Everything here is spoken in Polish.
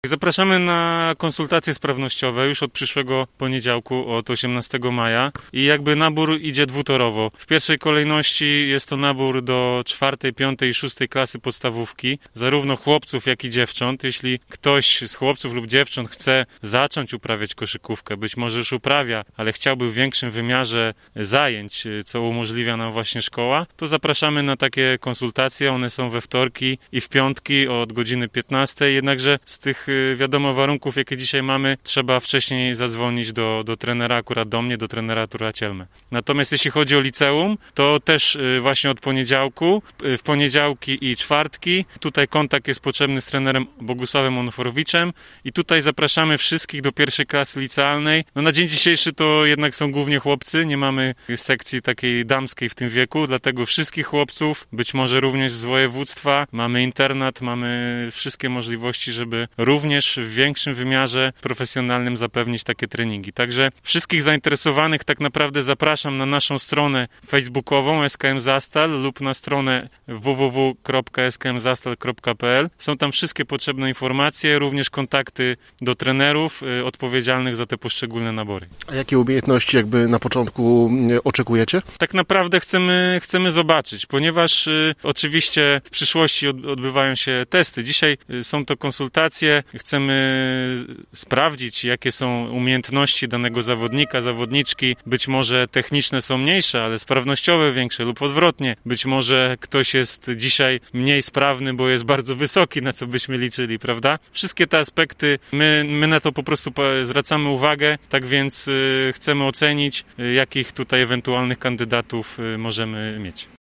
Zapraszamy na konsultacje sprawnościowe już od przyszłego poniedziałku, od 18 maja i jakby nabór idzie dwutorowo. W pierwszej kolejności jest to nabór do 4., 5. i 6. klasy podstawówki, zarówno chłopców, jak i dziewcząt. Jeśli ktoś z chłopców lub dziewcząt chce zacząć uprawiać koszykówkę, być może już uprawia, ale chciałby w większym wymiarze zajęć, co umożliwia nam właśnie szkoła, to zapraszamy na takie konsultacje. One są we wtorki i w piątki od godziny 15. Jednakże z tych wiadomo warunków, jakie dzisiaj mamy, trzeba wcześniej zadzwonić do trenera, akurat do mnie, do trenera Artura Cielmy. Natomiast jeśli chodzi o liceum, to też właśnie od poniedziałku, w poniedziałki i czwartki, tutaj kontakt jest potrzebny z trenerem Bogusławem Onforowiczem i tutaj zapraszamy wszystkich do pierwszej klasy licealnej. No na dzień dzisiejszy to jednak są głównie chłopcy, nie mamy sekcji takiej damskiej w tym wieku, dlatego wszystkich chłopców, być może również z województwa, mamy internat, mamy wszystkie możliwości, żeby również w większym wymiarze profesjonalnym zapewnić takie treningi. Także wszystkich zainteresowanych tak naprawdę zapraszam na naszą stronę facebookową SKM Zastal lub na stronę www.skmzastal.pl. Są tam wszystkie potrzebne informacje, również kontakty do trenerów odpowiedzialnych za te poszczególne nabory. A jakie umiejętności jakby na początku oczekujecie? Tak naprawdę chcemy zobaczyć, ponieważ oczywiście w przyszłości odbywają się testy. Dzisiaj są to konsultacje. Chcemy sprawdzić, jakie są umiejętności danego zawodnika, zawodniczki. Być może techniczne są mniejsze, ale sprawnościowe większe lub odwrotnie. Być może ktoś jest dzisiaj mniej sprawny, bo jest bardzo wysoki, na co byśmy liczyli, prawda? Wszystkie te aspekty, my na to po prostu zwracamy uwagę, tak więc chcemy ocenić, jakich tutaj ewentualnych kandydatów możemy mieć.